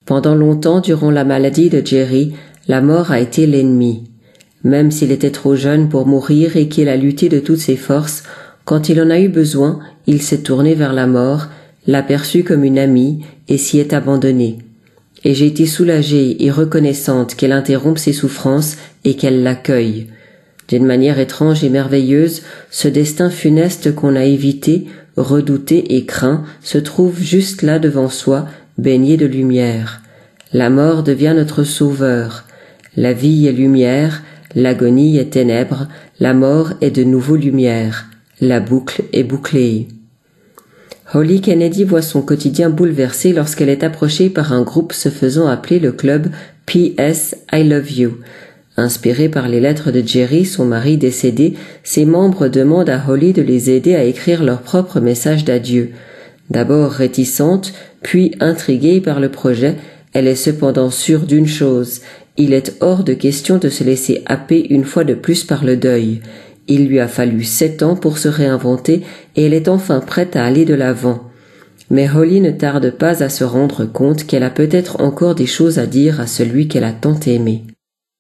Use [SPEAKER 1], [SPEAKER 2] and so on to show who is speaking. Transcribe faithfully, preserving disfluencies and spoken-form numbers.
[SPEAKER 1] Pendant longtemps, durant la maladie de Jerry, la mort a été l'ennemi. Même s'il était trop jeune pour mourir et qu'il a lutté de toutes ses forces, quand il en a eu besoin, il s'est tourné vers la mort, l'a perçue comme une amie et s'y est abandonné. Et j'ai été soulagée et reconnaissante qu'elle interrompe ses souffrances et qu'elle l'accueille. D'une manière étrange et merveilleuse, ce destin funeste qu'on a évité, redouté et craint se trouve juste là devant soi, baigné de lumière. La mort devient notre sauveur. La vie est lumière, l'agonie est ténèbres, la mort est de nouveau lumière. La boucle est bouclée. Holly Kennedy voit son quotidien bouleversé lorsqu'elle est approchée par un groupe se faisant appeler le club P S I Love You. Inspirés par les lettres de Jerry, son mari décédé, ses membres demandent à Holly de les aider à écrire leur propre message d'adieu. D'abord réticente, puis intriguée par le projet, elle est cependant sûre d'une chose, il est hors de question de se laisser happer une fois de plus par le deuil. Il lui a fallu sept ans pour se réinventer et elle est enfin prête à aller de l'avant. Mais Holly ne tarde pas à se rendre compte qu'elle a peut-être encore des choses à dire à celui qu'elle a tant aimé.